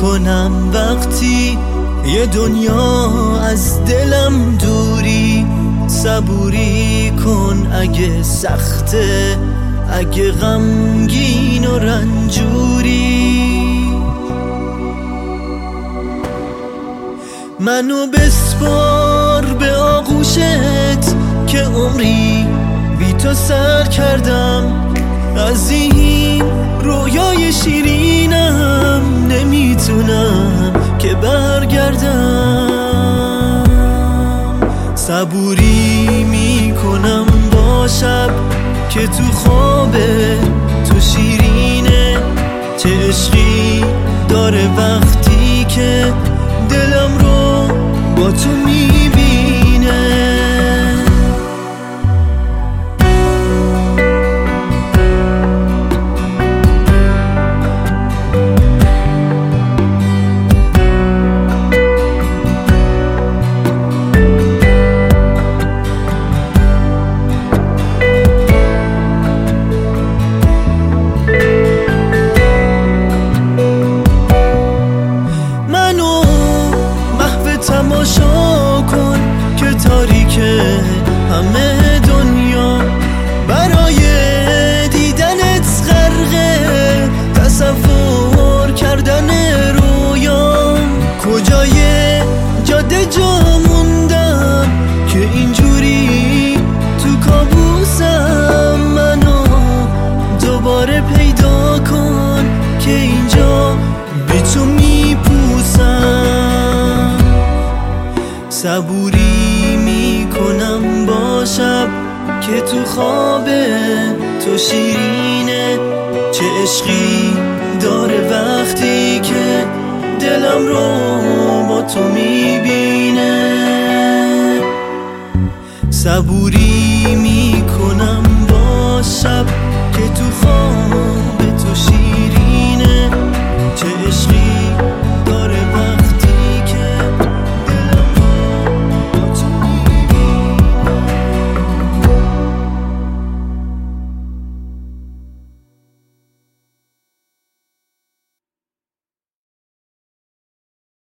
میکنم وقتی یه دنیا از دلم دوری. صبوری کن اگه سخته، اگه غمگین و رنجوری. منو بسپار به آغوشت که عمری بی تو سر کردم. از این رویای شیرینم نمیتونم که برگردم. صبوری میکنم با شب که تو خوابه تو شیرینه. چه عشقی داره وقتی که دلم رو با تو میبینه. تماشا کن که تاریکه همه دنیا، برای دیدنت غرقه تصور کردن رویام. کجای جاده جا موندم که اینجوری تو کابوسم. منو دوباره پیدا کن که اینجا بی تو میپوسم. صبوری میکنم با شب که تو خوابه تو شیرینه. چه عشقی داره وقتی که دلم رو با تو میبینه. صبوری میکنم با شب که تو خوابه تو شیرینه. چه عشقی